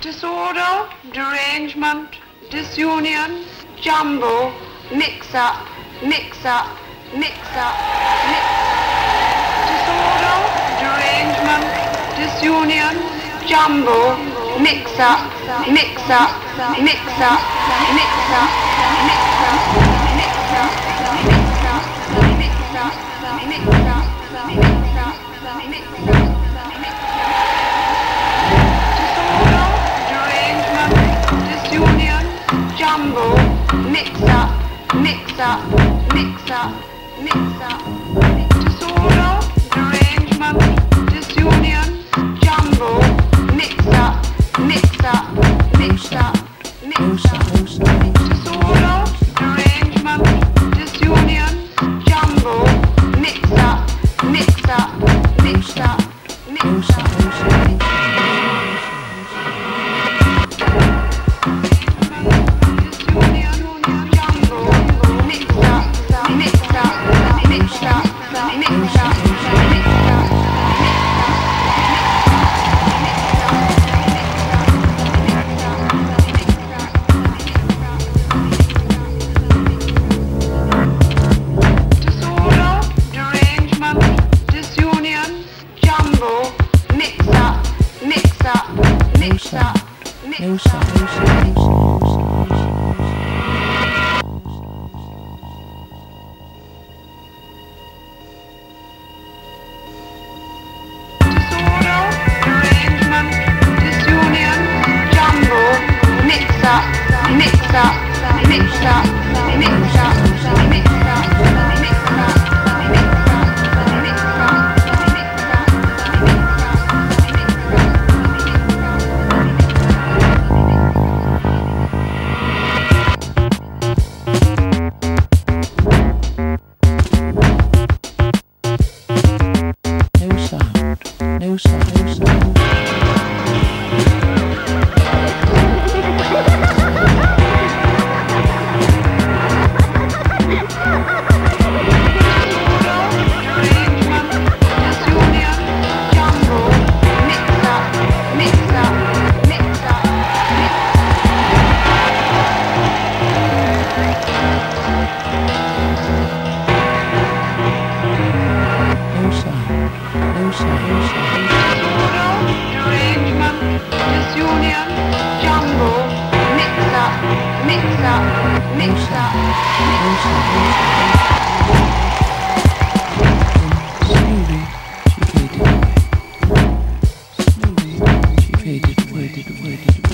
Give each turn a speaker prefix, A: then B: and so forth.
A: Disorder, derangement, disunion, jumble, mix-up, mix-up, mix-up, mix-up. Disorder, derangement, disunion, jumble, mix-up, mix-up, mix-up, mix-up, mix-up, mix-up, mix-up, mix-up, mix-up, mix-up, mix-up. Jumble, mix up, mix up, mix up, mix up. Disorder, derangement, disunion, jumble, mix up, mix up, mix up, mix up. Disorder, derangement, disunion, jumble, mix up, mix up, mix up, mix up.
B: Slowly, she faded away.